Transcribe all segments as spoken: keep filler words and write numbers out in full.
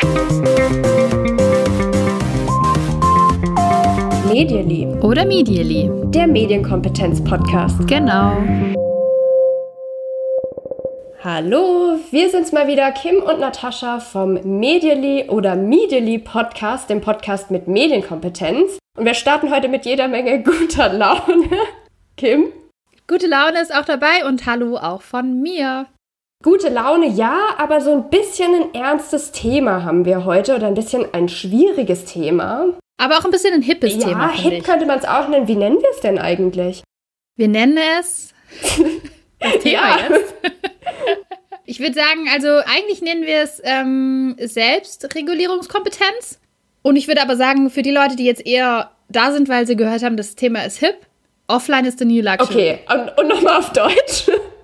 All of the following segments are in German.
Medially oder Medially, der Medienkompetenz-Podcast. Genau. Hallo, wir sind's mal wieder, Kim und Natascha vom Medially oder Medially Podcast, dem Podcast mit Medienkompetenz. Und wir starten heute mit jeder Menge guter Laune. Kim? Gute Laune ist auch dabei und hallo auch von mir. Gute Laune, ja, aber so ein bisschen ein ernstes Thema haben wir heute oder ein bisschen ein schwieriges Thema. Aber auch ein bisschen ein hippes ja, Thema, hip ich. könnte man es auch nennen. Wie nennen wir es denn eigentlich? Wir nennen es das Thema Ja. jetzt. Ich würde sagen, also eigentlich nennen wir es ähm, Selbstregulierungskompetenz. Und ich würde aber sagen, für die Leute, die jetzt eher da sind, weil sie gehört haben, das Thema ist hip, offline is the new luxury. Okay, und, und nochmal auf Deutsch.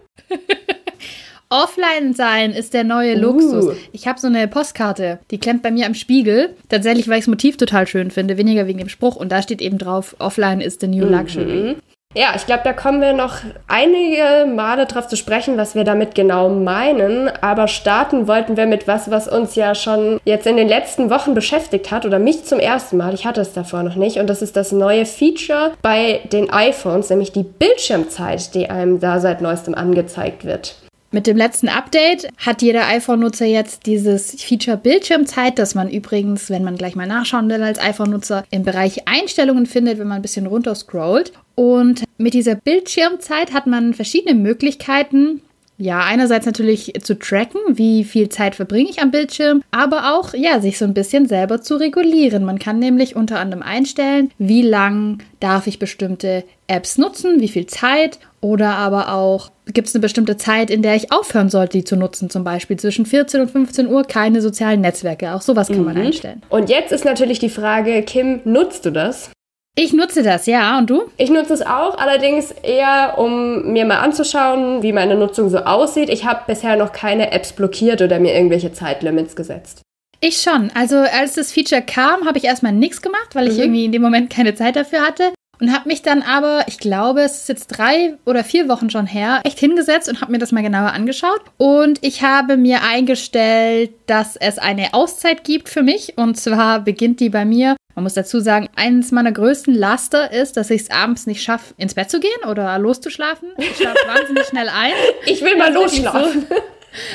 Offline sein ist der neue Uh. Luxus. Ich habe so eine Postkarte, die klemmt bei mir am Spiegel. Tatsächlich, weil ich das Motiv total schön finde, weniger wegen dem Spruch. Und da steht eben drauf, offline is the new luxury. Mhm. Ja, ich glaube, da kommen wir noch einige Male drauf zu sprechen, was wir damit genau meinen. Aber starten wollten wir mit was, was uns ja schon jetzt in den letzten Wochen beschäftigt hat. Oder mich zum ersten Mal. Ich hatte es davor noch nicht. Und das ist das neue Feature bei den iPhones, nämlich die Bildschirmzeit, die einem da seit neuestem angezeigt wird. Mit dem letzten Update hat jeder iPhone-Nutzer jetzt dieses Feature Bildschirmzeit, das man übrigens, wenn man gleich mal nachschauen will als iPhone-Nutzer, im Bereich Einstellungen findet, wenn man ein bisschen runter scrollt. Und mit dieser Bildschirmzeit hat man verschiedene Möglichkeiten, ja, einerseits natürlich zu tracken, wie viel Zeit verbringe ich am Bildschirm, aber auch, ja, sich so ein bisschen selber zu regulieren. Man kann nämlich unter anderem einstellen, wie lang darf ich bestimmte Apps nutzen, wie viel Zeit, oder aber auch, gibt es eine bestimmte Zeit, in der ich aufhören sollte, die zu nutzen, zum Beispiel zwischen vierzehn und fünfzehn Uhr, keine sozialen Netzwerke. Auch sowas kann man einstellen. Und jetzt ist natürlich die Frage, Kim, nutzt du das? Ich nutze das, ja. Und du? Ich nutze es auch, allerdings eher, um mir mal anzuschauen, wie meine Nutzung so aussieht. Ich habe bisher noch keine Apps blockiert oder mir irgendwelche Zeitlimits gesetzt. Ich schon. Also als das Feature kam, habe ich erstmal nichts gemacht, weil ich Mhm. irgendwie in dem Moment keine Zeit dafür hatte. Und habe mich dann aber, ich glaube, es ist jetzt drei oder vier Wochen schon her, echt hingesetzt und habe mir das mal genauer angeschaut. Und ich habe mir eingestellt, dass es eine Auszeit gibt für mich. Und zwar beginnt die bei mir. Man muss dazu sagen, eines meiner größten Laster ist, dass ich es abends nicht schaffe, ins Bett zu gehen oder loszuschlafen. Ich schlafe wahnsinnig schnell ein. Ich will mal Das ist wirklich losschlafen. so.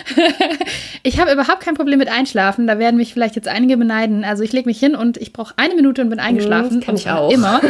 Ich habe überhaupt kein Problem mit Einschlafen. Da werden mich vielleicht jetzt einige beneiden. Also ich lege mich hin und ich brauche eine Minute und bin eingeschlafen. Das kann ich Und zwar auch. Immer.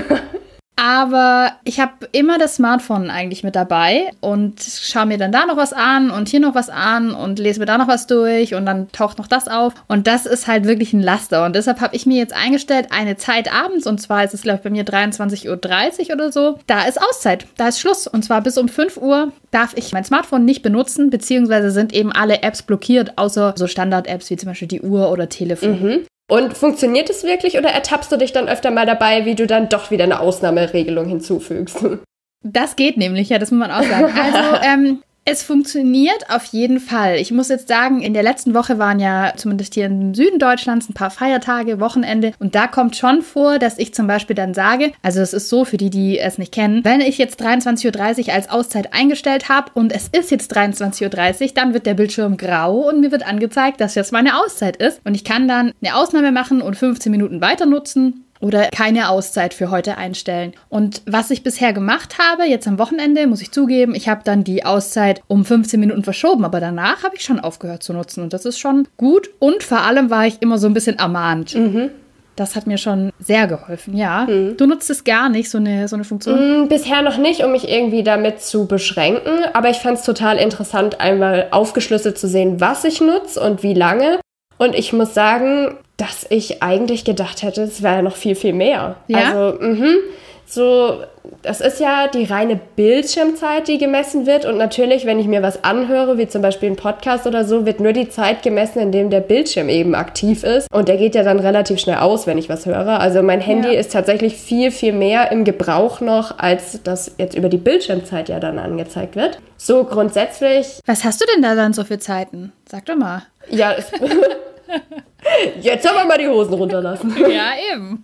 Aber ich habe immer das Smartphone eigentlich mit dabei und schaue mir dann da noch was an und hier noch was an und lese mir da noch was durch und dann taucht noch das auf. Und das ist halt wirklich ein Laster. Und deshalb habe ich mir jetzt eingestellt, eine Zeit abends, und zwar ist es, glaube ich, bei mir dreiundzwanzig Uhr dreißig oder so, da ist Auszeit, da ist Schluss. Und zwar bis um fünf Uhr darf ich mein Smartphone nicht benutzen, beziehungsweise sind eben alle Apps blockiert, außer so Standard-Apps wie zum Beispiel die Uhr oder Telefon. Mhm. Und funktioniert es wirklich oder ertappst du dich dann öfter mal dabei, wie du dann doch wieder eine Ausnahmeregelung hinzufügst? Das geht nämlich, ja, das muss man auch sagen. Also, ähm, es funktioniert auf jeden Fall. Ich muss jetzt sagen, in der letzten Woche waren ja zumindest hier im Süden Deutschlands ein paar Feiertage, Wochenende. Und da kommt schon vor, dass ich zum Beispiel dann sage, also es ist so für die, die es nicht kennen, wenn ich jetzt dreiundzwanzig Uhr dreißig als Auszeit eingestellt habe und es ist jetzt dreiundzwanzig Uhr dreißig, dann wird der Bildschirm grau und mir wird angezeigt, dass jetzt meine Auszeit ist. Und ich kann dann eine Ausnahme machen und fünfzehn Minuten weiter nutzen. Oder keine Auszeit für heute einstellen. Und was ich bisher gemacht habe, jetzt am Wochenende, muss ich zugeben, ich habe dann die Auszeit um fünfzehn Minuten verschoben, aber danach habe ich schon aufgehört zu nutzen. Und das ist schon gut. Und vor allem war ich immer so ein bisschen ermahnt. Mhm. Das hat mir schon sehr geholfen, ja. Mhm. Du nutzt es gar nicht, so eine, so eine Funktion? Mm, bisher noch nicht, um mich irgendwie damit zu beschränken. Aber ich fand es total interessant, einmal aufgeschlüsselt zu sehen, was ich nutze und wie lange. Und ich muss sagen, dass ich eigentlich gedacht hätte, es wäre noch viel, viel mehr. Ja? Also, mhm. So, das ist ja die reine Bildschirmzeit, die gemessen wird. Und natürlich, wenn ich mir was anhöre, wie zum Beispiel ein Podcast oder so, wird nur die Zeit gemessen, in dem der Bildschirm eben aktiv ist. Und der geht ja dann relativ schnell aus, wenn ich was höre. Also mein Handy Ja. ist tatsächlich viel, viel mehr im Gebrauch noch, als das jetzt über die Bildschirmzeit ja dann angezeigt wird. So grundsätzlich, Was hast du denn da dann so für Zeiten? Sag doch mal. ja, es jetzt soll man mal die Hosen runterlassen. Ja, eben.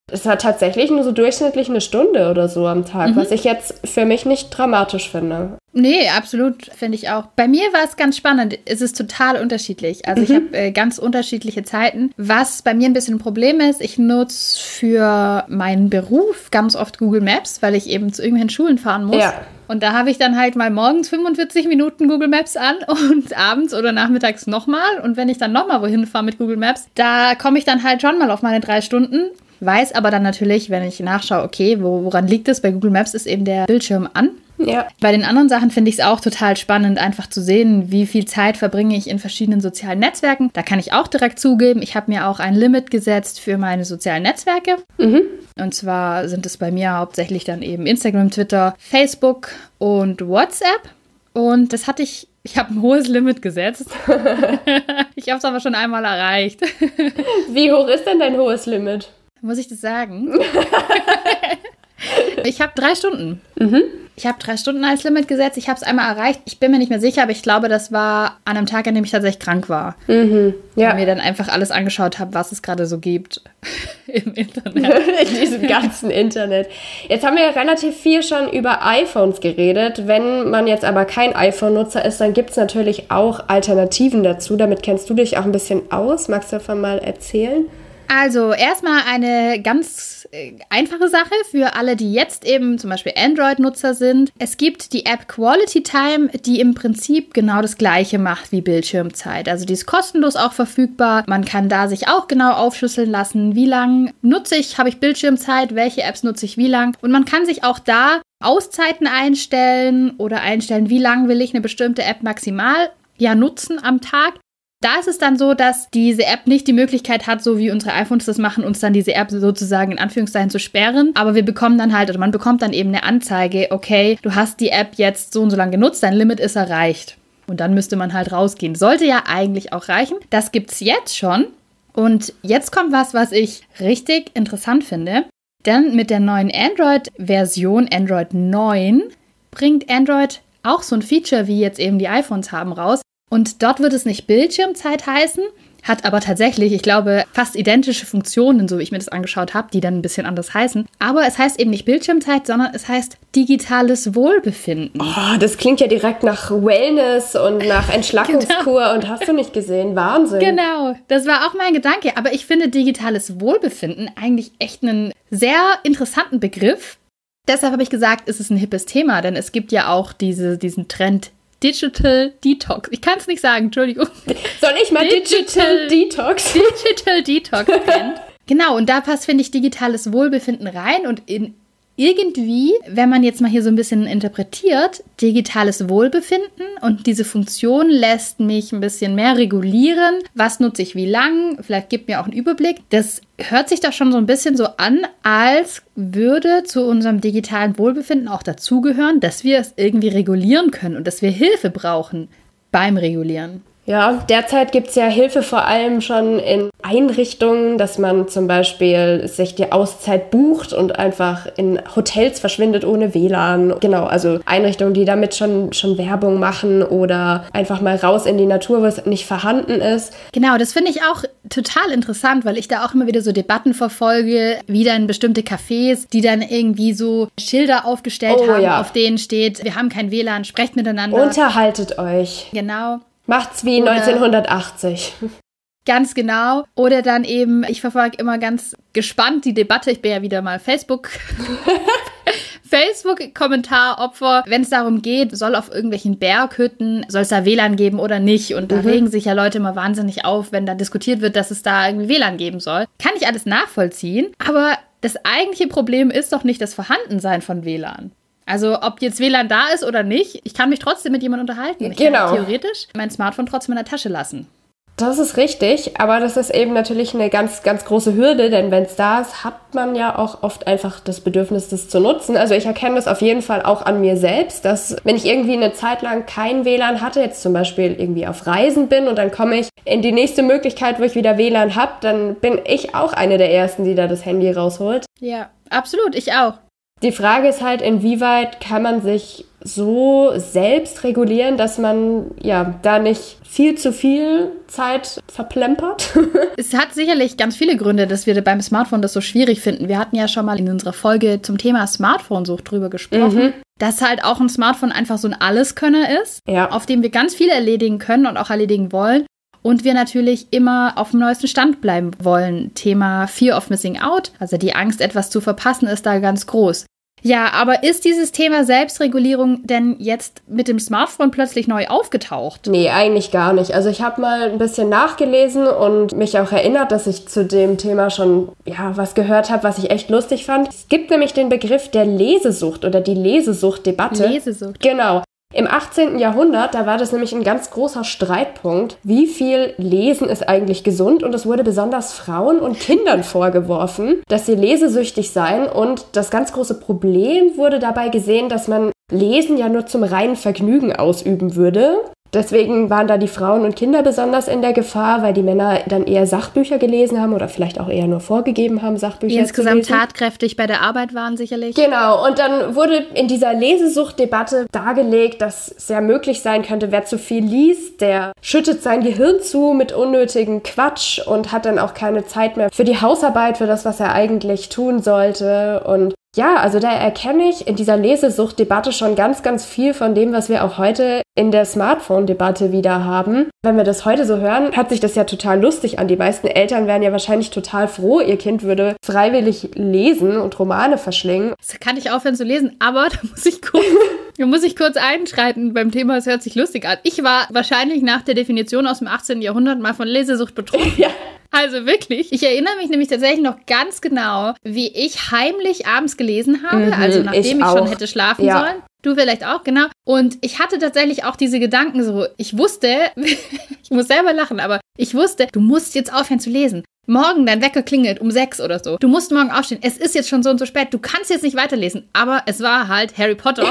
Es war tatsächlich nur so durchschnittlich eine Stunde oder so am Tag, mhm. was ich jetzt für mich nicht dramatisch finde. Nee, absolut, finde ich auch. Bei mir war es ganz spannend. Es ist total unterschiedlich. Also mhm. ich habe äh, ganz unterschiedliche Zeiten. Was bei mir ein bisschen ein Problem ist, ich nutze für meinen Beruf ganz oft Google Maps, weil ich eben zu irgendwelchen Schulen fahren muss. Ja. Und da habe ich dann halt mal morgens fünfundvierzig Minuten Google Maps an und abends oder nachmittags nochmal. Und wenn ich dann nochmal wohin fahre mit Google Maps, da komme ich dann halt schon mal auf meine drei Stunden. Weiß aber dann natürlich, wenn ich nachschaue, okay, wo, woran liegt es? Bei Google Maps ist eben der Bildschirm an. Ja. Bei den anderen Sachen finde ich es auch total spannend, einfach zu sehen, wie viel Zeit verbringe ich in verschiedenen sozialen Netzwerken. Da kann ich auch direkt zugeben, ich habe mir auch ein Limit gesetzt für meine sozialen Netzwerke. Mhm. Und zwar sind es bei mir hauptsächlich dann eben Instagram, Twitter, Facebook und WhatsApp. Und das hatte ich, ich habe ein hohes Limit gesetzt. Ich habe es aber schon einmal erreicht. Wie hoch ist denn dein hohes Limit? Muss ich das sagen? Ich habe drei Stunden. Mhm. Ich habe drei Stunden als Limit gesetzt. Ich habe es einmal erreicht. Ich bin mir nicht mehr sicher, aber ich glaube, das war an einem Tag, an dem ich tatsächlich krank war. Mhm. Ja. Und mir dann einfach alles angeschaut habe, was es gerade so gibt im Internet. In diesem ganzen Internet. Jetzt haben wir ja relativ viel schon über iPhones geredet. Wenn man jetzt aber kein iPhone-Nutzer ist, dann gibt es natürlich auch Alternativen dazu. Damit kennst du dich auch ein bisschen aus. Magst du davon mal erzählen? Also erstmal eine ganz äh, einfache Sache für alle, die jetzt eben zum Beispiel Android-Nutzer sind. Es gibt die App Quality Time, die im Prinzip genau das Gleiche macht wie Bildschirmzeit. Also die ist kostenlos auch verfügbar. Man kann da sich auch genau aufschlüsseln lassen, wie lang nutze ich, habe ich Bildschirmzeit, welche Apps nutze ich wie lang. Und man kann sich auch da Auszeiten einstellen oder einstellen, wie lang will ich eine bestimmte App maximal ja nutzen am Tag. Da ist es dann so, dass diese App nicht die Möglichkeit hat, so wie unsere iPhones das machen, uns dann diese App sozusagen in Anführungszeichen zu sperren. Aber wir bekommen dann halt, oder man bekommt dann eben eine Anzeige, okay, du hast die App jetzt so und so lange genutzt, dein Limit ist erreicht. Und dann müsste man halt rausgehen. Sollte ja eigentlich auch reichen. Das gibt's jetzt schon. Und jetzt kommt was, was ich richtig interessant finde. Denn mit der neuen Android-Version, Android neun, bringt Android auch so ein Feature, wie jetzt eben die iPhones haben, raus. Und dort wird es nicht Bildschirmzeit heißen, hat aber tatsächlich, ich glaube, fast identische Funktionen, so wie ich mir das angeschaut habe, die dann ein bisschen anders heißen. Aber es heißt eben nicht Bildschirmzeit, sondern es heißt digitales Wohlbefinden. Oh, das klingt ja direkt nach Wellness und nach Entschlackungskur genau. Und hast du nicht gesehen? Wahnsinn. Genau, das war auch mein Gedanke. Aber ich finde digitales Wohlbefinden eigentlich echt einen sehr interessanten Begriff. Deshalb habe ich gesagt, es ist ein hippes Thema, denn es gibt ja auch diese, diesen Trend Digital Detox. Ich kann es nicht sagen, Entschuldigung. Soll ich mal Digital, Digital Detox? Digital Detox Trend. Genau, und da passt, finde ich, digitales Wohlbefinden rein und in irgendwie, wenn man jetzt mal hier so ein bisschen interpretiert, digitales Wohlbefinden und diese Funktion lässt mich ein bisschen mehr regulieren. Was nutze ich wie lang? Vielleicht gibt mir auch einen Überblick. Das hört sich doch schon so ein bisschen so an, als würde zu unserem digitalen Wohlbefinden auch dazugehören, dass wir es irgendwie regulieren können und dass wir Hilfe brauchen beim Regulieren. Ja, derzeit gibt es ja Hilfe vor allem schon in Einrichtungen, dass man zum Beispiel sich die Auszeit bucht und einfach in Hotels verschwindet ohne W L A N. Genau, also Einrichtungen, die damit schon, schon Werbung machen oder einfach mal raus in die Natur, wo es nicht vorhanden ist. Genau, das finde ich auch total interessant, weil ich da auch immer wieder so Debatten verfolge, wieder in bestimmte Cafés, die dann irgendwie so Schilder aufgestellt oh, haben, ja. auf denen steht, wir haben kein W L A N, sprecht miteinander. Unterhaltet euch. Genau. Macht's wie Oder neunzehnhundertachtzig. Ganz genau. Oder dann eben, ich verfolge immer ganz gespannt die Debatte. Ich bin ja wieder mal Facebook. Facebook-Kommentaropfer, wenn es darum geht, soll auf irgendwelchen Berghütten, soll es da W L A N geben oder nicht? Und da mhm. regen sich ja Leute immer wahnsinnig auf, wenn da diskutiert wird, dass es da irgendwie W L A N geben soll. Kann ich alles nachvollziehen, aber das eigentliche Problem ist doch nicht das Vorhandensein von W L A N. Also ob jetzt W L A N da ist oder nicht, ich kann mich trotzdem mit jemandem unterhalten. Ich genau. kann theoretisch mein Smartphone trotzdem in der Tasche lassen. Das ist richtig, aber das ist eben natürlich eine ganz, ganz große Hürde, denn wenn es da ist, hat man ja auch oft einfach das Bedürfnis, das zu nutzen. Also ich erkenne das auf jeden Fall auch an mir selbst, dass wenn ich irgendwie eine Zeit lang kein W L A N hatte, jetzt zum Beispiel irgendwie auf Reisen bin und dann komme ich in die nächste Möglichkeit, wo ich wieder W L A N habe, dann bin ich auch eine der Ersten, die da das Handy rausholt. Ja, absolut, ich auch. Die Frage ist halt, inwieweit kann man sich so selbst regulieren, dass man ja da nicht viel zu viel Zeit verplempert. Es hat sicherlich ganz viele Gründe, dass wir beim Smartphone das so schwierig finden. Wir hatten ja schon mal in unserer Folge zum Thema Smartphone-Sucht drüber gesprochen, mhm. dass halt auch ein Smartphone einfach so ein Alleskönner ist, ja. auf dem wir ganz viel erledigen können und auch erledigen wollen. Und wir natürlich immer auf dem neuesten Stand bleiben wollen. Thema Fear of Missing Out, also die Angst, etwas zu verpassen, ist da ganz groß. Ja, aber ist dieses Thema Selbstregulierung denn jetzt mit dem Smartphone plötzlich neu aufgetaucht? Nee, eigentlich gar nicht. Also ich habe mal ein bisschen nachgelesen und mich auch erinnert, dass ich zu dem Thema schon ja was gehört habe, was ich echt lustig fand. Es gibt nämlich den Begriff der Lesesucht oder die Lesesucht-Debatte. Lesesucht. Genau. Im achtzehnten Jahrhundert, da war das nämlich ein ganz großer Streitpunkt, wie viel Lesen ist eigentlich gesund, und es wurde besonders Frauen und Kindern vorgeworfen, dass sie lesesüchtig seien, und das ganz große Problem wurde dabei gesehen, dass man Lesen ja nur zum reinen Vergnügen ausüben würde. Deswegen waren da die Frauen und Kinder besonders in der Gefahr, weil die Männer dann eher Sachbücher gelesen haben oder vielleicht auch eher nur vorgegeben haben, Sachbücher die insgesamt zu lesen. Tatkräftig bei der Arbeit waren sicherlich. Genau, und dann wurde in dieser Lesesuchtdebatte dargelegt, dass es ja möglich sein könnte, wer zu viel liest, der schüttet sein Gehirn zu mit unnötigem Quatsch und hat dann auch keine Zeit mehr für die Hausarbeit, für das, was er eigentlich tun sollte. Und ja, also da erkenne ich in dieser Lesesuchtdebatte schon ganz, ganz viel von dem, was wir auch heute in der Smartphone-Debatte wieder haben. Wenn wir das heute so hören, hört sich das ja total lustig an. Die meisten Eltern wären ja wahrscheinlich total froh, ihr Kind würde freiwillig lesen und Romane verschlingen. Das kann ich aufhören zu lesen, aber da muss ich kurz, da muss ich kurz einschreiten beim Thema, es hört sich lustig an. Ich war wahrscheinlich nach der Definition aus dem achtzehnten Jahrhundert mal von Lesesucht betroffen. Ja. Also wirklich. Ich erinnere mich nämlich tatsächlich noch ganz genau, wie ich heimlich abends gelesen habe, mhm, also nachdem ich, ich schon hätte schlafen ja. sollen. Du vielleicht auch, genau. Und ich hatte tatsächlich auch diese Gedanken so, ich wusste, ich muss selber lachen, aber ich wusste, du musst jetzt aufhören zu lesen. Morgen dein Wecker klingelt um sechs oder so. Du musst morgen aufstehen. Es ist jetzt schon so und so spät. Du kannst jetzt nicht weiterlesen. Aber es war halt Harry Potter.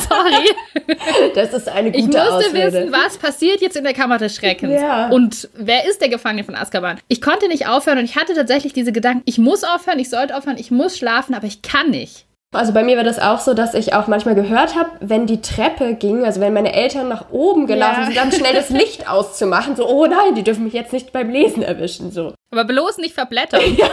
Sorry. Das ist eine gute Ich musste Ausrede. wissen, was passiert jetzt in der Kammer des Schreckens. Ja. Und wer ist der Gefangene von Azkaban? Ich konnte nicht aufhören und ich hatte tatsächlich diese Gedanken, ich muss aufhören, ich sollte aufhören, ich muss schlafen, aber ich kann nicht. Also bei mir war das auch so, dass ich auch manchmal gehört habe, wenn die Treppe ging, also wenn meine Eltern nach oben gelaufen ja. sind, dann schnell das Licht auszumachen. So, oh nein, die dürfen mich jetzt nicht beim Lesen erwischen. So. Aber bloß nicht verblättern. Ja.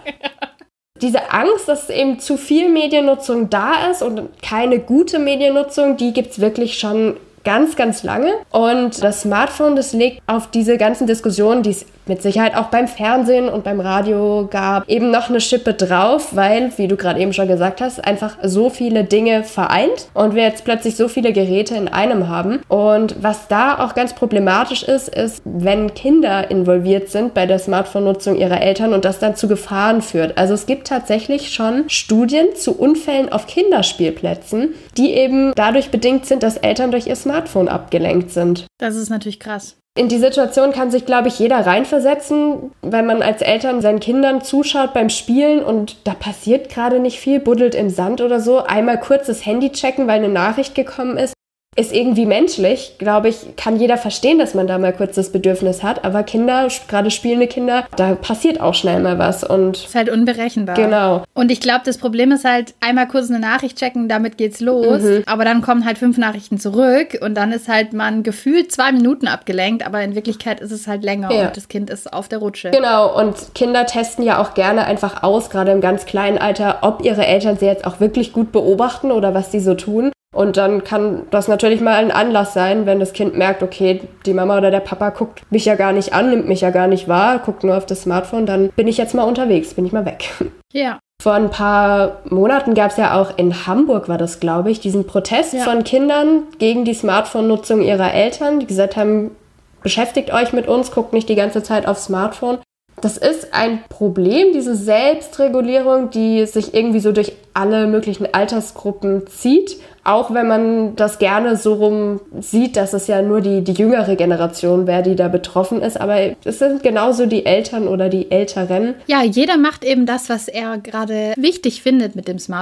Diese Angst, dass eben zu viel Mediennutzung da ist und keine gute Mediennutzung, die gibt's wirklich schon ganz, ganz lange. Und das Smartphone, das legt auf diese ganzen Diskussionen, die es mit Sicherheit auch beim Fernsehen und beim Radio gab, eben noch eine Schippe drauf, weil, wie du gerade eben schon gesagt hast, einfach so viele Dinge vereint und wir jetzt plötzlich so viele Geräte in einem haben. Und was da auch ganz problematisch ist, ist, wenn Kinder involviert sind bei der Smartphone-Nutzung ihrer Eltern und das dann zu Gefahren führt. Also es gibt tatsächlich schon Studien zu Unfällen auf Kinderspielplätzen, die eben dadurch bedingt sind, dass Eltern durch ihr Smartphone abgelenkt sind. Das ist natürlich krass. In die Situation kann sich, glaube ich, jeder reinversetzen, wenn man als Eltern seinen Kindern zuschaut beim Spielen und da passiert gerade nicht viel, buddelt im Sand oder so. Einmal kurz das Handy checken, weil eine Nachricht gekommen ist, ist irgendwie menschlich. Glaube ich, kann jeder verstehen, dass man da mal kurz das Bedürfnis hat. Aber Kinder, gerade spielende Kinder, da passiert auch schnell mal was. Und ist halt unberechenbar. Genau. Und ich glaube, das Problem ist halt, einmal kurz eine Nachricht checken, damit geht's los. Mhm. Aber dann kommen halt fünf Nachrichten zurück und dann ist halt man gefühlt zwei Minuten abgelenkt, aber in Wirklichkeit ist es halt länger ja. und das Kind ist auf der Rutsche. Genau, und Kinder testen ja auch gerne einfach aus, gerade im ganz kleinen Alter, ob ihre Eltern sie jetzt auch wirklich gut beobachten oder was sie so tun. Und dann kann das natürlich mal ein Anlass sein, wenn das Kind merkt, okay, die Mama oder der Papa guckt mich ja gar nicht an, nimmt mich ja gar nicht wahr, guckt nur auf das Smartphone, dann bin ich jetzt mal unterwegs, bin ich mal weg. Ja. Vor ein paar Monaten gab es ja auch in Hamburg, war das, glaube ich, diesen Protest ja. von Kindern gegen die Smartphone-Nutzung ihrer Eltern, die gesagt haben, beschäftigt euch mit uns, guckt nicht die ganze Zeit aufs Smartphone. Das ist ein Problem, diese Selbstregulierung, die sich irgendwie so durch alle möglichen Altersgruppen zieht. Auch wenn man das gerne so rum sieht, dass es ja nur die, die jüngere Generation wäre, die da betroffen ist. Aber es sind genauso die Eltern oder die Älteren. Ja, jeder macht eben das, was er gerade wichtig findet mit dem Smartphone.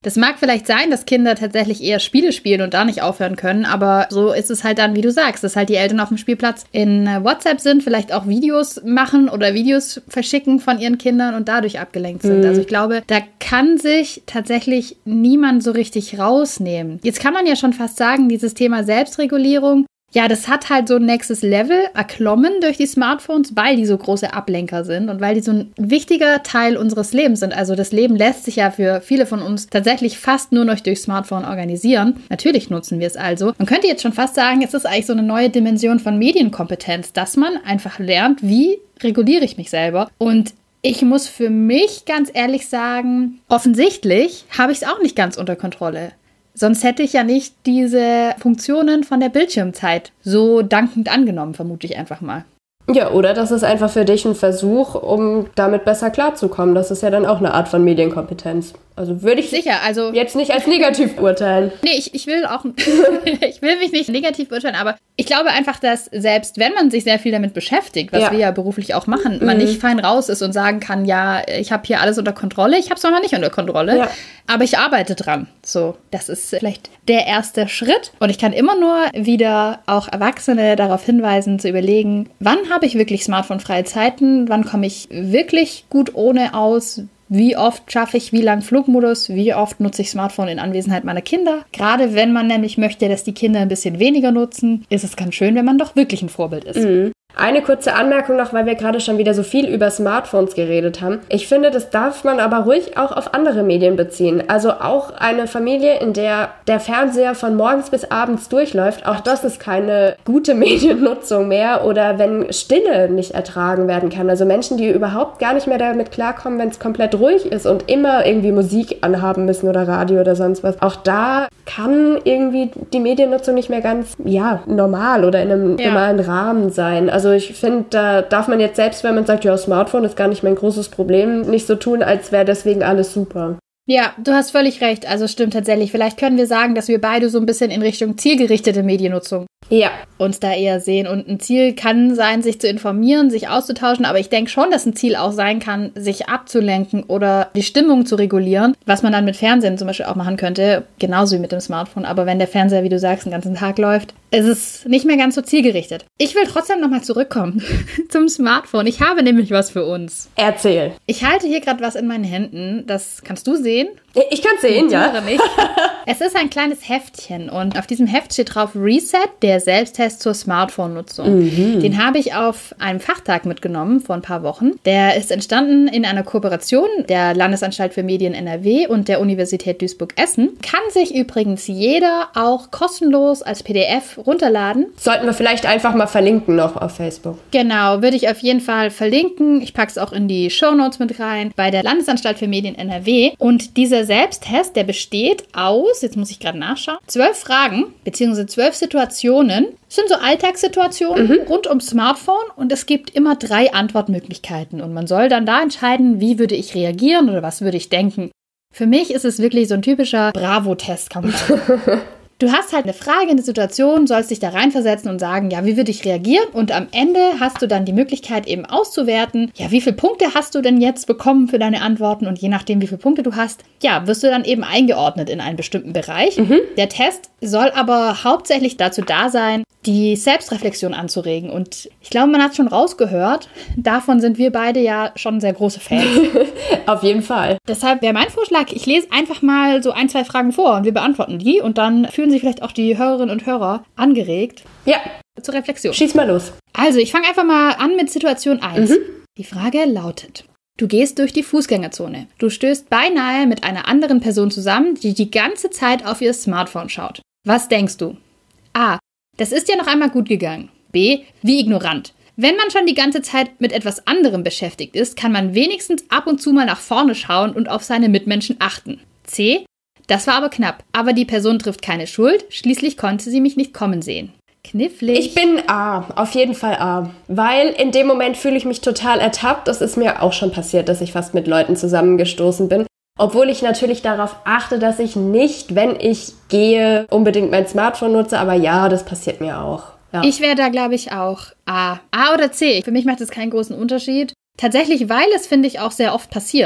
Das mag vielleicht sein, dass Kinder tatsächlich eher Spiele spielen und da nicht aufhören können, aber so ist es halt dann, wie du sagst, dass halt die Eltern auf dem Spielplatz in WhatsApp sind, vielleicht auch Videos machen oder Videos verschicken von ihren Kindern und dadurch abgelenkt sind. Mhm. Also ich glaube, da kann sich tatsächlich niemand so richtig rausnehmen. Jetzt kann man ja schon fast sagen, dieses Thema Selbstregulierung, ja, das hat halt so ein nächstes Level erklommen durch die Smartphones, weil die so große Ablenker sind und weil die so ein wichtiger Teil unseres Lebens sind. Also das Leben lässt sich ja für viele von uns tatsächlich fast nur noch durch Smartphone organisieren. Natürlich nutzen wir es also. Man könnte jetzt schon fast sagen, es ist eigentlich so eine neue Dimension von Medienkompetenz, dass man einfach lernt, wie reguliere ich mich selber. Und ich muss für mich ganz ehrlich sagen, offensichtlich habe ich es auch nicht ganz unter Kontrolle. Sonst hätte ich ja nicht diese Funktionen von der Bildschirmzeit so dankend angenommen, vermute ich einfach mal. Ja, oder das ist einfach für dich ein Versuch, um damit besser klarzukommen. Das ist ja dann auch eine Art von Medienkompetenz. Also würde ich Sicher, also jetzt nicht als negativ beurteilen. Nee, ich, ich will auch, ich will mich nicht negativ beurteilen, aber ich glaube einfach, dass selbst wenn man sich sehr viel damit beschäftigt, was ja. wir ja beruflich auch machen, mhm. man nicht fein raus ist und sagen kann, ja, ich habe hier alles unter Kontrolle, ich habe es noch nicht unter Kontrolle, ja. aber ich arbeite dran. So, das ist vielleicht der erste Schritt und ich kann immer nur wieder auch Erwachsene darauf hinweisen, zu überlegen, wann habe ich wirklich smartphone-freie Zeiten, wann komme ich wirklich gut ohne aus, wie oft schaffe ich wie lang Flugmodus, wie oft nutze ich Smartphone in Anwesenheit meiner Kinder. Gerade wenn man nämlich möchte, dass die Kinder ein bisschen weniger nutzen, ist es ganz schön, wenn man doch wirklich ein Vorbild ist. Mhm. Eine kurze Anmerkung noch, weil wir gerade schon wieder so viel über Smartphones geredet haben. Ich finde, das darf man aber ruhig auch auf andere Medien beziehen. Also auch eine Familie, in der der Fernseher von morgens bis abends durchläuft, auch das ist keine gute Mediennutzung mehr. Oder wenn Stille nicht ertragen werden kann. Also Menschen, die überhaupt gar nicht mehr damit klarkommen, wenn es komplett ruhig ist und immer irgendwie Musik anhaben müssen oder Radio oder sonst was. Auch da kann irgendwie die Mediennutzung nicht mehr ganz, ja, normal oder in einem ja. normalen Rahmen sein. Also Also ich finde, da darf man jetzt selbst, wenn man sagt, ja, Smartphone ist gar nicht mein großes Problem, nicht so tun, als wäre deswegen alles super. Ja, du hast völlig recht. Also stimmt tatsächlich. Vielleicht können wir sagen, dass wir beide so ein bisschen in Richtung zielgerichtete Mediennutzung ja. uns da eher sehen. Und ein Ziel kann sein, sich zu informieren, sich auszutauschen. Aber ich denke schon, dass ein Ziel auch sein kann, sich abzulenken oder die Stimmung zu regulieren, was man dann mit Fernsehen zum Beispiel auch machen könnte. Genauso wie mit dem Smartphone. Aber wenn der Fernseher, wie du sagst, den ganzen Tag läuft, ist es nicht mehr ganz so zielgerichtet. Ich will trotzdem nochmal zurückkommen zum Smartphone. Ich habe nämlich was für uns. Erzähl. Ich halte hier gerade was in meinen Händen. Das kannst du sehen. Ich kann es sehen, ja. Nicht. Es ist ein kleines Heftchen und auf diesem Heft steht drauf Reset, der Selbsttest zur Smartphone-Nutzung. Mhm. Den habe ich auf einem Fachtag mitgenommen vor ein paar Wochen. Der ist entstanden in einer Kooperation der Landesanstalt für Medien N R W und der Universität Duisburg-Essen. Kann sich übrigens jeder auch kostenlos als P D F runterladen. Sollten wir vielleicht einfach mal verlinken noch auf Facebook. Genau, würde ich auf jeden Fall verlinken. Ich packe es auch in die Shownotes mit rein bei der Landesanstalt für Medien N R W. Und dieser Selbsttest, der besteht aus, jetzt muss ich gerade nachschauen, zwölf Fragen bzw. zwölf Situationen. Das sind so Alltagssituationen mhm. rund ums Smartphone und es gibt immer drei Antwortmöglichkeiten. Und man soll dann da entscheiden, wie würde ich reagieren oder was würde ich denken. Für mich ist es wirklich so ein typischer Bravo-Test, kann man sagen. Du hast halt eine Frage, eine Situation, sollst dich da reinversetzen und sagen, ja, wie würde ich reagieren? Und am Ende hast du dann die Möglichkeit eben auszuwerten, ja, wie viele Punkte hast du denn jetzt bekommen für deine Antworten? Und je nachdem, wie viele Punkte du hast, ja, wirst du dann eben eingeordnet in einen bestimmten Bereich. Mhm. Der Test soll aber hauptsächlich dazu da sein, die Selbstreflexion anzuregen. Und ich glaube, man hat schon rausgehört, davon sind wir beide ja schon sehr große Fans. Auf jeden Fall. Deshalb wäre mein Vorschlag, ich lese einfach mal so ein, zwei Fragen vor und wir beantworten die und dann fühlen sich vielleicht auch die Hörerinnen und Hörer angeregt. Ja. Zur Reflexion. Schieß mal los. Also, ich fange einfach mal an mit Situation eins. Mhm. Die Frage lautet: Du gehst durch die Fußgängerzone. Du stößt beinahe mit einer anderen Person zusammen, die die ganze Zeit auf ihr Smartphone schaut. Was denkst du? A. Das ist ja noch einmal gut gegangen. B. Wie ignorant. Wenn man schon die ganze Zeit mit etwas anderem beschäftigt ist, kann man wenigstens ab und zu mal nach vorne schauen und auf seine Mitmenschen achten. C. Das war aber knapp. Aber die Person trifft keine Schuld. Schließlich konnte sie mich nicht kommen sehen. Knifflig. Ich bin A. Auf jeden Fall A. Weil in dem Moment fühle ich mich total ertappt. Das ist mir auch schon passiert, dass ich fast mit Leuten zusammengestoßen bin. Obwohl ich natürlich darauf achte, dass ich nicht, wenn ich gehe, unbedingt mein Smartphone nutze. Aber ja, das passiert mir auch. Ja. Ich wäre da, glaube ich, auch A. A oder C. Für mich macht es keinen großen Unterschied. Tatsächlich, weil es, finde ich, auch sehr oft passiert.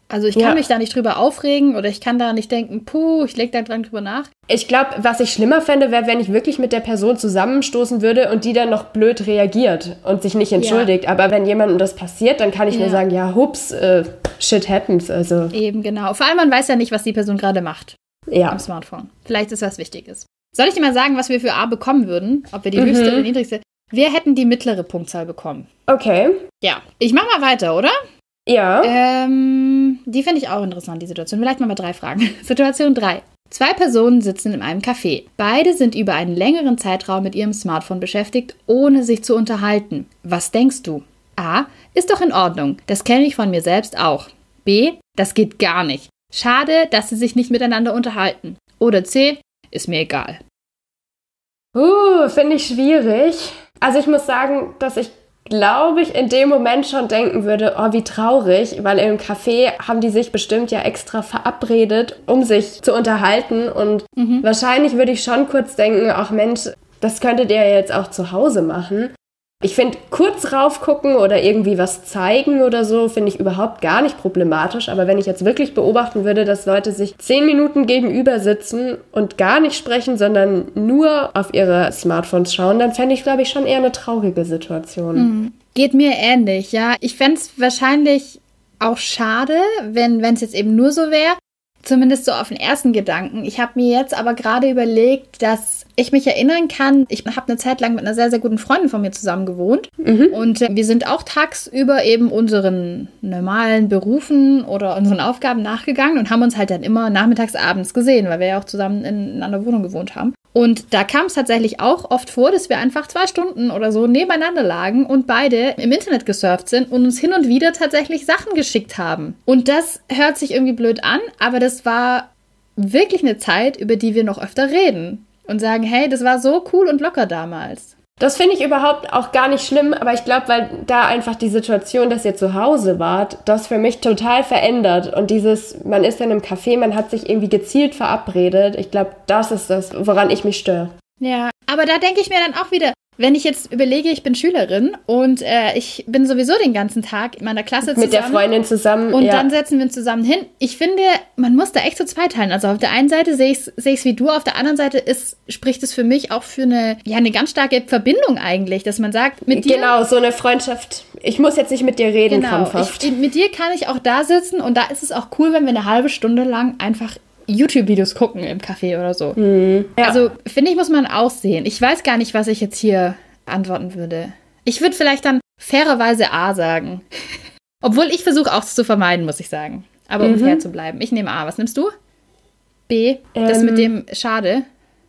Also ich kann Ja. mich da nicht drüber aufregen oder ich kann da nicht denken, puh, ich leg da dran drüber nach. Ich glaube, was ich schlimmer fände, wäre, wenn ich wirklich mit der Person zusammenstoßen würde und die dann noch blöd reagiert und sich nicht entschuldigt. Ja. Aber wenn jemandem das passiert, dann kann ich Ja. nur sagen, ja, hups, äh, shit happens. Also, Eben, genau. Vor allem, man weiß ja nicht, was die Person gerade macht ja. am Smartphone. Vielleicht ist was Wichtiges. Soll ich dir mal sagen, was wir für A bekommen würden? Ob wir die höchste oder die niedrigste? Wir hätten die mittlere Punktzahl bekommen. Okay. Ja. Ich mach mal weiter, oder? Ja. Ähm, die finde ich auch interessant, die Situation. Vielleicht mal bei drei Fragen. Situation drei. Zwei Personen sitzen in einem Café. Beide sind über einen längeren Zeitraum mit ihrem Smartphone beschäftigt, ohne sich zu unterhalten. Was denkst du? A. Ist doch in Ordnung. Das kenne ich von mir selbst auch. B. Das geht gar nicht. Schade, dass sie sich nicht miteinander unterhalten. Oder C. Ist mir egal. Uh, finde ich schwierig. Also ich muss sagen, dass ich, glaube ich, in dem Moment schon denken würde, oh, wie traurig, weil im Café haben die sich bestimmt ja extra verabredet, um sich zu unterhalten. Und mhm. wahrscheinlich würde ich schon kurz denken, ach Mensch, das könntet ihr jetzt auch zu Hause machen. Ich finde, kurz raufgucken oder irgendwie was zeigen oder so, finde ich überhaupt gar nicht problematisch. Aber wenn ich jetzt wirklich beobachten würde, dass Leute sich zehn Minuten gegenüber sitzen und gar nicht sprechen, sondern nur auf ihre Smartphones schauen, dann fände ich, glaube ich, schon eher eine traurige Situation. Mhm. Geht mir ähnlich, ja. Ich fände es wahrscheinlich auch schade, wenn es jetzt eben nur so wäre. Zumindest so auf den ersten Gedanken. Ich habe mir jetzt aber gerade überlegt, dass ich mich erinnern kann, ich habe eine Zeit lang mit einer sehr, sehr guten Freundin von mir zusammen gewohnt. Mhm. Und wir sind auch tagsüber eben unseren normalen Berufen oder unseren Aufgaben nachgegangen und haben uns halt dann immer nachmittags, abends gesehen, weil wir ja auch zusammen in, in einer Wohnung gewohnt haben. Und da kam es tatsächlich auch oft vor, dass wir einfach zwei Stunden oder so nebeneinander lagen und beide im Internet gesurft sind und uns hin und wieder tatsächlich Sachen geschickt haben. Und das hört sich irgendwie blöd an, aber das war wirklich eine Zeit, über die wir noch öfter reden und sagen, hey, das war so cool und locker damals. Das finde ich überhaupt auch gar nicht schlimm, aber ich glaube, weil da einfach die Situation, dass ihr zu Hause wart, das für mich total verändert. Und dieses, man ist dann im Café, man hat sich irgendwie gezielt verabredet. Ich glaube, das ist das, woran ich mich störe. Ja, aber da denke ich mir dann auch wieder, wenn ich jetzt überlege, ich bin Schülerin und äh, ich bin sowieso den ganzen Tag in meiner Klasse zusammen. Mit der Freundin zusammen. Und ja. dann setzen wir uns zusammen hin. Ich finde, man muss da echt so zweiteilen. Also auf der einen Seite sehe ich es sehe ich's wie du, auf der anderen Seite ist, spricht es für mich auch für eine, ja, eine ganz starke Verbindung eigentlich, dass man sagt, mit dir... Genau, so eine Freundschaft. Ich muss jetzt nicht mit dir reden, genau, krampfhaft. Ich, mit dir kann ich auch da sitzen und da ist es auch cool, wenn wir eine halbe Stunde lang einfach YouTube-Videos gucken im Café oder so. Hm, ja. Also, finde ich, muss man auch sehen. Ich weiß gar nicht, was ich jetzt hier antworten würde. Ich würde vielleicht dann fairerweise A sagen. Obwohl ich versuche auch es zu vermeiden, muss ich sagen. Aber um mhm. fair zu bleiben. Ich nehme A. Was nimmst du? B. Ähm, das mit dem Schade.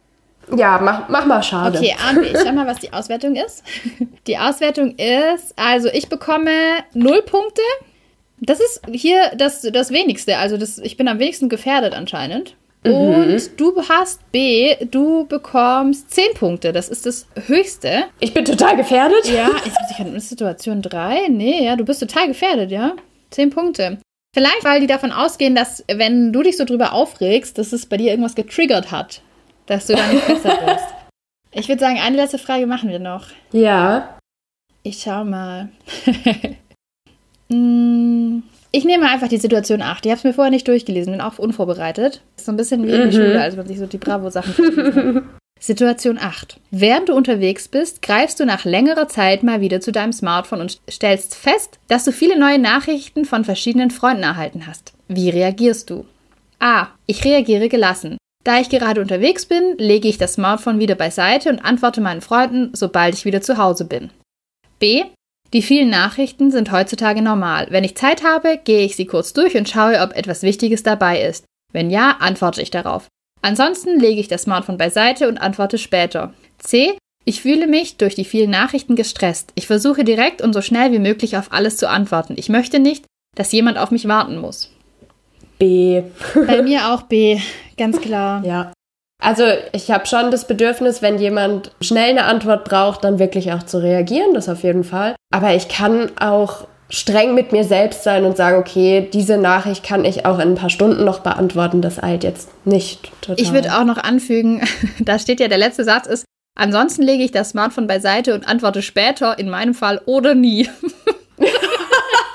Ja, mach, mach mal schade. Okay, A und B. Ich schau mal, was die Auswertung ist. Die Auswertung ist, also ich bekomme null Punkte. Das ist hier das, das wenigste. Also das, ich bin am wenigsten gefährdet anscheinend. Mhm. Und du hast B, du bekommst zehn Punkte. Das ist das Höchste. Ich bin total gefährdet? Ja, ich weiß nicht, in Situation drei? Nee, ja, du bist total gefährdet, ja. zehn Punkte. Vielleicht, weil die davon ausgehen, dass, wenn du dich so drüber aufregst, dass es bei dir irgendwas getriggert hat. Dass du da nicht besser bist. Ich würde sagen, eine letzte Frage machen wir noch. Ja. Ich schau mal. Ich nehme einfach die Situation acht. Ich habe es mir vorher nicht durchgelesen, bin auch unvorbereitet. Ist so ein bisschen wie in der mhm. Schule, als man sich so die Bravo-Sachen verliest. Situation acht. Während du unterwegs bist, greifst du nach längerer Zeit mal wieder zu deinem Smartphone und stellst fest, dass du viele neue Nachrichten von verschiedenen Freunden erhalten hast. Wie reagierst du? A. Ich reagiere gelassen. Da ich gerade unterwegs bin, lege ich das Smartphone wieder beiseite und antworte meinen Freunden, sobald ich wieder zu Hause bin. B. Die vielen Nachrichten sind heutzutage normal. Wenn ich Zeit habe, gehe ich sie kurz durch und schaue, ob etwas Wichtiges dabei ist. Wenn ja, antworte ich darauf. Ansonsten lege ich das Smartphone beiseite und antworte später. C. Ich fühle mich durch die vielen Nachrichten gestresst. Ich versuche direkt und so schnell wie möglich auf alles zu antworten. Ich möchte nicht, dass jemand auf mich warten muss. B. Bei mir auch B, ganz klar. Ja. Also ich habe schon das Bedürfnis, wenn jemand schnell eine Antwort braucht, dann wirklich auch zu reagieren, das auf jeden Fall. Aber ich kann auch streng mit mir selbst sein und sagen, okay, diese Nachricht kann ich auch in ein paar Stunden noch beantworten, das eilt jetzt nicht total. Ich würde auch noch anfügen, da steht ja, der letzte Satz ist, ansonsten lege ich das Smartphone beiseite und antworte später, in meinem Fall oder nie.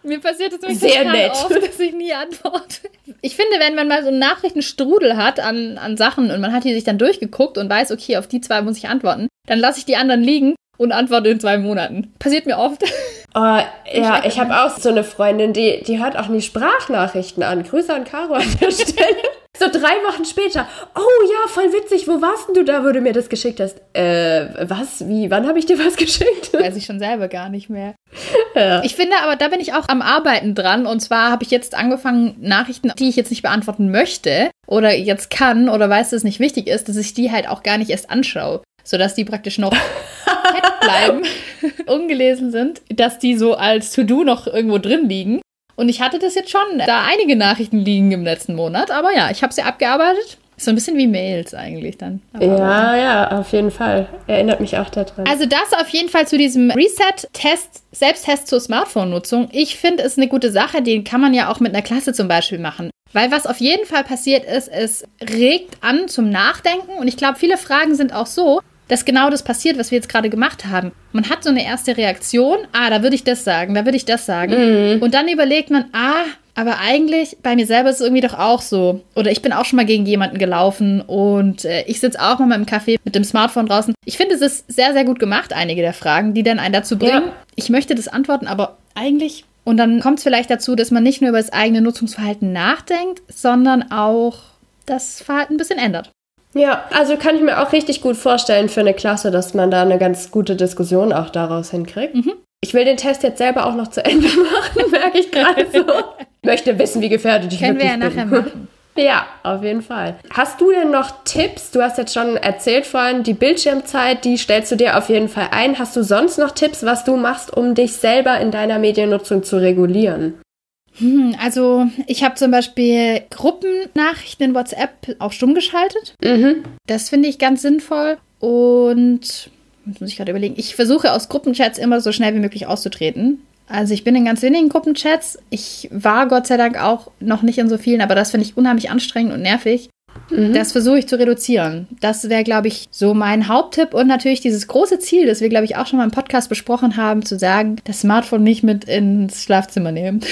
Mir passiert es nämlich Sehr total nett. oft, dass ich nie antworte. Ich finde, wenn man mal so einen Nachrichtenstrudel hat an, an Sachen und man hat die sich dann durchgeguckt und weiß, okay, auf die zwei muss ich antworten, dann lasse ich die anderen liegen und antworte in zwei Monaten. Passiert mir oft. Oh, ja, ich habe auch so eine Freundin, die, die hört auch nie Sprachnachrichten an. Grüße an Caro an der Stelle. So drei Wochen später. Oh ja, voll witzig. Wo warst denn du da, wo du mir das geschickt hast? Äh, was? Wie? Wann habe ich dir was geschickt? Weiß ich schon selber gar nicht mehr. Ja. Ich finde aber, da bin ich auch am Arbeiten dran. Und zwar habe ich jetzt angefangen, Nachrichten, die ich jetzt nicht beantworten möchte oder jetzt kann oder weiß, dass es nicht wichtig ist, dass ich die halt auch gar nicht erst anschaue. Sodass die praktisch noch fett bleiben, ungelesen sind, dass die so als To-Do noch irgendwo drin liegen. Und ich hatte das jetzt schon, da einige Nachrichten liegen im letzten Monat. Aber ja, ich habe sie abgearbeitet. Ist so ein bisschen wie Mails eigentlich dann. Ja, ja, auf jeden Fall. Erinnert mich auch daran. Also das auf jeden Fall zu diesem Reset-Test, Selbsttest zur Smartphone-Nutzung. Ich finde, es eine gute Sache. Den kann man ja auch mit einer Klasse zum Beispiel machen. Weil was auf jeden Fall passiert ist, es regt an zum Nachdenken. Und ich glaube, viele Fragen sind auch so, dass genau das passiert, was wir jetzt gerade gemacht haben. Man hat so eine erste Reaktion, ah, da würde ich das sagen, da würde ich das sagen. Mhm. Und dann überlegt man, ah, aber eigentlich, bei mir selber ist es irgendwie doch auch so. Oder ich bin auch schon mal gegen jemanden gelaufen und äh, ich sitze auch mal im Café mit dem Smartphone draußen. Ich finde, es ist sehr, sehr gut gemacht, einige der Fragen, die dann einen dazu bringen. Ja. Ich möchte das antworten, aber eigentlich... Und dann kommt es vielleicht dazu, dass man nicht nur über das eigene Nutzungsverhalten nachdenkt, sondern auch das Verhalten ein bisschen ändert. Ja, also kann ich mir auch richtig gut vorstellen für eine Klasse, dass man da eine ganz gute Diskussion auch daraus hinkriegt. Mhm. Ich will den Test jetzt selber auch noch zu Ende machen, merke ich gerade so. Ich möchte wissen, wie gefährdet ich Können wirklich wir ja bin. nachher machen. Ja, auf jeden Fall. Hast du denn noch Tipps? Du hast jetzt schon erzählt vorhin, die Bildschirmzeit, die stellst du dir auf jeden Fall ein. Hast du sonst noch Tipps, was du machst, um dich selber in deiner Mediennutzung zu regulieren? Hm, also ich habe zum Beispiel Gruppennachrichten in WhatsApp auf stumm geschaltet. Mhm. Das finde ich ganz sinnvoll. Und, jetzt muss ich gerade überlegen, ich versuche aus Gruppenchats immer so schnell wie möglich auszutreten. Also ich bin in ganz wenigen Gruppenchats. Ich war Gott sei Dank auch noch nicht in so vielen, aber das finde ich unheimlich anstrengend und nervig. Mhm. Das versuche ich zu reduzieren. Das wäre, glaube ich, so mein Haupttipp. Und natürlich dieses große Ziel, das wir, glaube ich, auch schon mal im Podcast besprochen haben, zu sagen, das Smartphone nicht mit ins Schlafzimmer nehmen.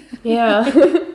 Ja.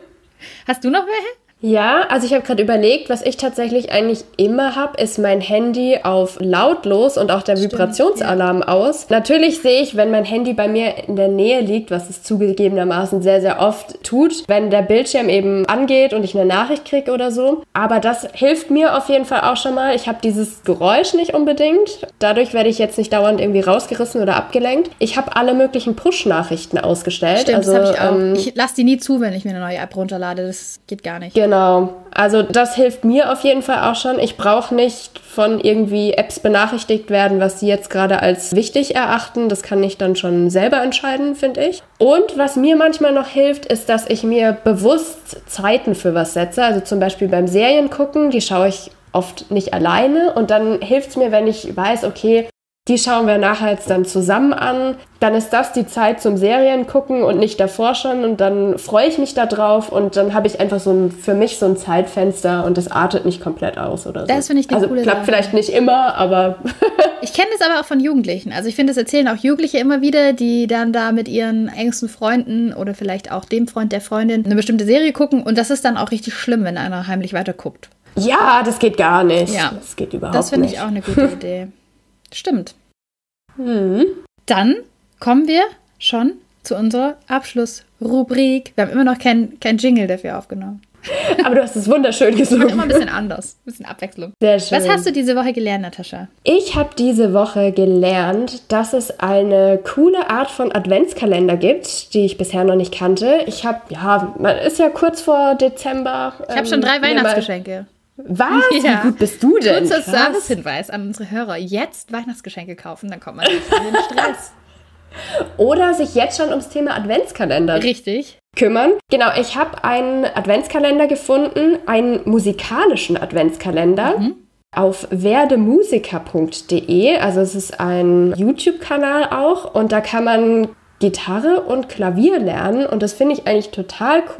Hast du noch welche? Ja, also ich habe gerade überlegt, was ich tatsächlich eigentlich immer habe, ist mein Handy auf lautlos und auch der Stimmt, Vibrationsalarm ja. aus. Natürlich sehe ich, wenn mein Handy bei mir in der Nähe liegt, was es zugegebenermaßen sehr, sehr oft tut, wenn der Bildschirm eben angeht und ich eine Nachricht kriege oder so. Aber das hilft mir auf jeden Fall auch schon mal. Ich habe dieses Geräusch nicht unbedingt. Dadurch werde ich jetzt nicht dauernd irgendwie rausgerissen oder abgelenkt. Ich habe alle möglichen Push-Nachrichten ausgestellt. Stimmt, also, das habe ich auch. Ähm, ich lasse die nie zu, wenn ich mir eine neue App runterlade. Das geht gar nicht. Genau, also das hilft mir auf jeden Fall auch schon. Ich brauche nicht von irgendwie Apps benachrichtigt werden, was sie jetzt gerade als wichtig erachten. Das kann ich dann schon selber entscheiden, finde ich. Und was mir manchmal noch hilft, ist, dass ich mir bewusst Zeiten für was setze. Also zum Beispiel beim Serien gucken, die schaue ich oft nicht alleine. Und dann hilft es mir, wenn ich weiß, okay, die schauen wir nachher jetzt dann zusammen an. Dann ist das die Zeit zum Serien gucken und nicht davor schon. Und dann freue ich mich da drauf und dann habe ich einfach so ein, für mich so ein Zeitfenster und das artet nicht komplett aus oder so. Das finde ich eine also coole klappt Sache. Vielleicht nicht immer, aber... Ich kenne das aber auch von Jugendlichen. Also ich finde, das erzählen auch Jugendliche immer wieder, die dann da mit ihren engsten Freunden oder vielleicht auch dem Freund der Freundin eine bestimmte Serie gucken. Und das ist dann auch richtig schlimm, wenn einer heimlich weiterguckt. Ja, das geht gar nicht. Ja, das geht überhaupt das find nicht. Das finde ich auch eine gute Idee. Stimmt. Hm. Dann kommen wir schon zu unserer Abschlussrubrik. Wir haben immer noch kein, kein Jingle dafür aufgenommen. Aber du hast es wunderschön gesungen. Immer ein bisschen anders, ein bisschen Abwechslung. Sehr schön. Was hast du diese Woche gelernt, Natascha? Ich habe diese Woche gelernt, dass es eine coole Art von Adventskalender gibt, die ich bisher noch nicht kannte. Ich habe, ja, man ist ja kurz vor Dezember. Ich habe ähm, schon drei Weihnachtsgeschenke. Was? Ja. Wie gut bist du denn? Kurzer Servicehinweis an unsere Hörer. Jetzt Weihnachtsgeschenke kaufen, dann kommt man nicht in den Stress. Oder sich jetzt schon ums Thema Adventskalender Richtig. kümmern. Genau, ich habe einen Adventskalender gefunden, einen musikalischen Adventskalender. Mhm. Auf werdemusiker punkt de. Also es ist ein YouTube-Kanal auch und da kann man Gitarre und Klavier lernen und das finde ich eigentlich total cool.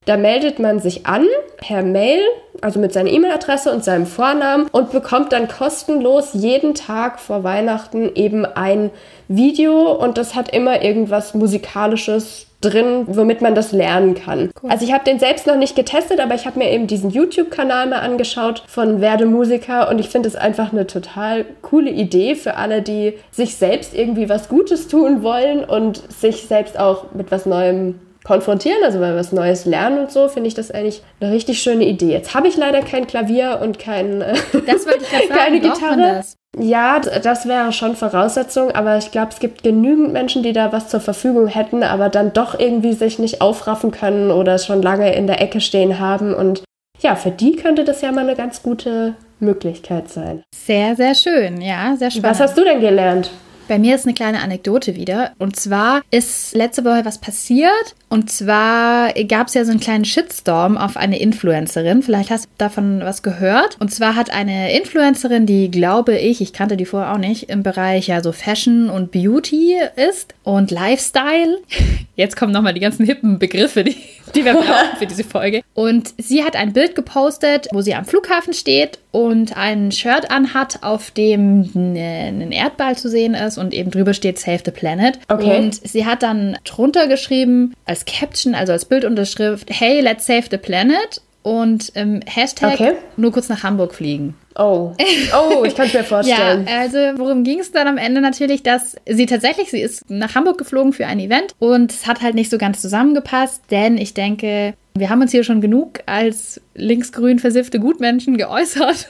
Da meldet man sich an per Mail, also mit seiner E-Mail-Adresse und seinem Vornamen und bekommt dann kostenlos jeden Tag vor Weihnachten eben ein Video und das hat immer irgendwas Musikalisches drin, womit man das lernen kann. Cool. Also ich habe den selbst noch nicht getestet, aber ich habe mir eben diesen YouTube-Kanal mal angeschaut von Werde Musiker und ich finde es einfach eine total coole Idee für alle, die sich selbst irgendwie was Gutes tun wollen und sich selbst auch mit was Neuem konfrontieren, also wenn wir was Neues lernen und so, finde ich das eigentlich eine richtig schöne Idee. Jetzt habe ich leider kein Klavier und kein, das wollte ich gerade sagen, keine Gitarre. Ja, das wäre schon Voraussetzung, aber ich glaube, es gibt genügend Menschen, die da was zur Verfügung hätten, aber dann doch irgendwie sich nicht aufraffen können oder schon lange in der Ecke stehen haben. Und ja, für die könnte das ja mal eine ganz gute Möglichkeit sein. Sehr, sehr schön, ja, sehr spannend. Was hast du denn gelernt? Bei mir ist eine kleine Anekdote wieder. Und zwar ist letzte Woche was passiert. Und zwar gab es ja so einen kleinen Shitstorm auf eine Influencerin. Vielleicht hast du davon was gehört. Und zwar hat eine Influencerin, die glaube ich, ich kannte die vorher auch nicht, im Bereich ja so Fashion und Beauty ist und Lifestyle. Jetzt kommen nochmal die ganzen hippen Begriffe, die, die wir brauchen für diese Folge. Und sie hat ein Bild gepostet, wo sie am Flughafen steht und ein Shirt anhat, auf dem ein Erdball zu sehen ist und eben drüber steht Save the Planet. Okay. Und sie hat dann drunter geschrieben, als Caption, also als Bildunterschrift, hey, let's save the planet und ähm, Hashtag okay. nur kurz nach Hamburg fliegen. Oh, oh, ich kann es mir vorstellen. Ja, also worum ging es dann am Ende natürlich, dass sie tatsächlich, sie ist nach Hamburg geflogen für ein Event und es hat halt nicht so ganz zusammengepasst, denn ich denke, wir haben uns hier schon genug als linksgrün versiffte Gutmenschen geäußert.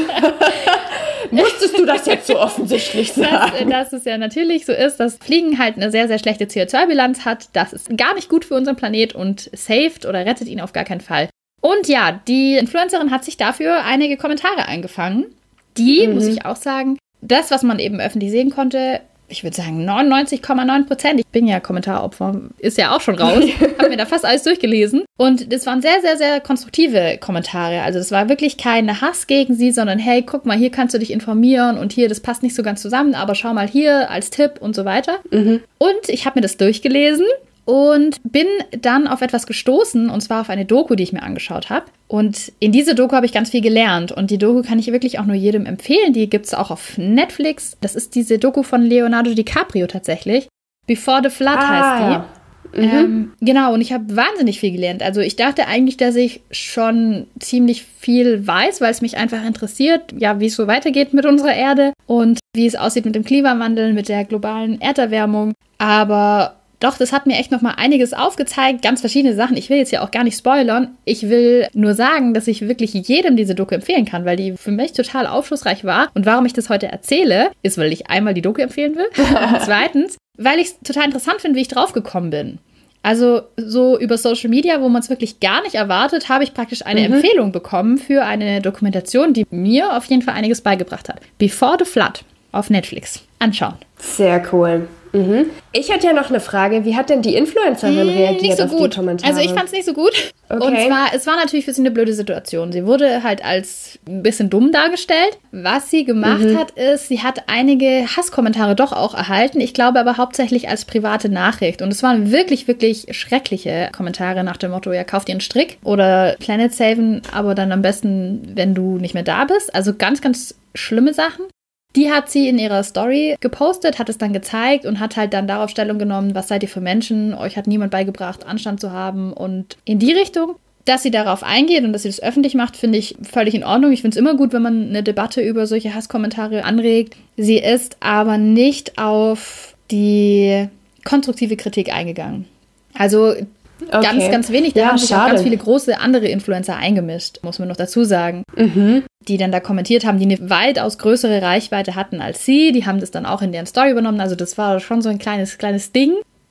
Musstest du das jetzt so offensichtlich sagen? Dass, dass es ja natürlich so ist, dass Fliegen halt eine sehr, sehr schlechte C O zwei Bilanz hat. Das ist gar nicht gut für unseren Planet und saved oder rettet ihn auf gar keinen Fall. Und ja, die Influencerin hat sich dafür einige Kommentare eingefangen. Die, mhm. muss ich auch sagen, das, was man eben öffentlich sehen konnte, ich würde sagen neunundneunzig Komma neun Prozent. Ich bin ja Kommentaropfer, ist ja auch schon raus. Habe mir da fast alles durchgelesen. Und das waren sehr, sehr, sehr konstruktive Kommentare. Also das war wirklich kein Hass gegen sie, sondern hey, guck mal, hier kannst du dich informieren und hier, das passt nicht so ganz zusammen, aber schau mal hier als Tipp und so weiter. Mhm. Und ich habe mir das durchgelesen und bin dann auf etwas gestoßen, und zwar auf eine Doku, die ich mir angeschaut habe. Und in diese Doku habe ich ganz viel gelernt. Und die Doku kann ich wirklich auch nur jedem empfehlen. Die gibt es auch auf Netflix. Das ist diese Doku von Leonardo DiCaprio tatsächlich. Before the Flood ah, heißt die. Ja. Mhm. Ähm, genau, und ich habe wahnsinnig viel gelernt. Also ich dachte eigentlich, dass ich schon ziemlich viel weiß, weil es mich einfach interessiert, ja, wie es so weitergeht mit unserer Erde und wie es aussieht mit dem Klimawandel, mit der globalen Erderwärmung. Aber doch, das hat mir echt nochmal einiges aufgezeigt, ganz verschiedene Sachen. Ich will jetzt ja auch gar nicht spoilern. Ich will nur sagen, dass ich wirklich jedem diese Doku empfehlen kann, weil die für mich total aufschlussreich war. Und warum ich das heute erzähle, ist, weil ich einmal die Doku empfehlen will. Und zweitens, weil ich es total interessant finde, wie ich drauf gekommen bin. Also so über Social Media, wo man es wirklich gar nicht erwartet, habe ich praktisch eine mhm. Empfehlung bekommen für eine Dokumentation, die mir auf jeden Fall einiges beigebracht hat. Before the Flood auf Netflix. Anschauen. Sehr cool. Mhm. Ich hatte ja noch eine Frage. Wie hat denn die Influencerin hm, reagiert nicht so auf gut. die Kommentare? Also ich fand es nicht so gut. Okay. Und zwar, es war natürlich für sie eine blöde Situation. Sie wurde halt als ein bisschen dumm dargestellt. Was sie gemacht mhm. hat, ist, sie hat einige Hasskommentare doch auch erhalten. Ich glaube aber hauptsächlich als private Nachricht. Und es waren wirklich, wirklich schreckliche Kommentare nach dem Motto, ja, kauf dir einen Strick oder Planet saven, aber dann am besten, wenn du nicht mehr da bist. Also ganz, ganz schlimme Sachen. Die hat sie in ihrer Story gepostet, hat es dann gezeigt und hat halt dann darauf Stellung genommen, was seid ihr für Menschen, euch hat niemand beigebracht, Anstand zu haben und in die Richtung. Dass sie darauf eingeht und dass sie das öffentlich macht, finde ich völlig in Ordnung. Ich finde es immer gut, wenn man eine Debatte über solche Hasskommentare anregt. Sie ist aber nicht auf die konstruktive Kritik eingegangen. Also okay. ganz, ganz wenig. Da ja, haben sich schade. auch ganz viele große andere Influencer eingemischt, muss man noch dazu sagen. Mhm. Die dann da kommentiert haben, die eine weitaus größere Reichweite hatten als sie. Die haben das dann auch in deren Story übernommen. Also das war schon so ein kleines, kleines Ding.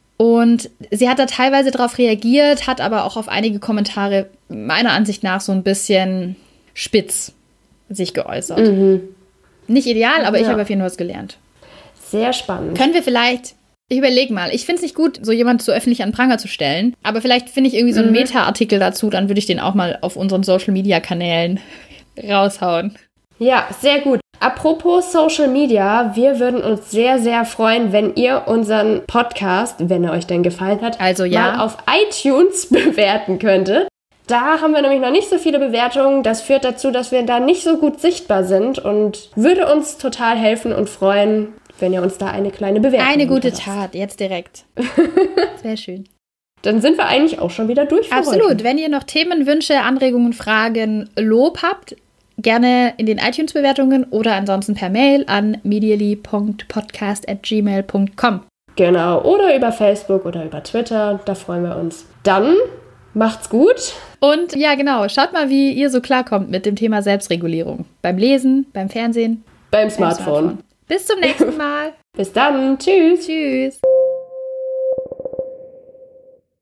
Und sie hat da teilweise darauf reagiert, hat aber auch auf einige Kommentare meiner Ansicht nach so ein bisschen spitz sich geäußert. Mhm. Nicht ideal, aber ja. ich habe auf jeden Fall was gelernt. Sehr spannend. Können wir vielleicht... Ich überlege mal, ich finde es nicht gut, so jemanden so öffentlich an Pranger zu stellen, aber vielleicht finde ich irgendwie so einen mhm. Meta-Artikel dazu, dann würde ich den auch mal auf unseren Social-Media-Kanälen raushauen. Ja, sehr gut. Apropos Social Media, wir würden uns sehr, sehr freuen, wenn ihr unseren Podcast, wenn er euch denn gefallen hat, also, ja. mal auf iTunes bewerten könntet. Da haben wir nämlich noch nicht so viele Bewertungen. Das führt dazu, dass wir da nicht so gut sichtbar sind und würde uns total helfen und freuen, wenn ihr uns da eine kleine Bewertung Eine gute hinterlasst. Tat, jetzt direkt. Sehr schön. Dann sind wir eigentlich auch schon wieder durch für Absolut. heute. Wenn ihr noch Themen, Wünsche, Anregungen, Fragen, Lob habt, gerne in den iTunes-Bewertungen oder ansonsten per Mail an medially punkt podcast at gmail punkt com. Genau, oder über Facebook oder über Twitter, da freuen wir uns. Dann macht's gut. Und ja, genau, schaut mal, wie ihr so klarkommt mit dem Thema Selbstregulierung. Beim Lesen, beim Fernsehen, Beim beim Smartphone. Smartphone. Bis zum nächsten Mal. Bis dann. Tschüss. Tschüss.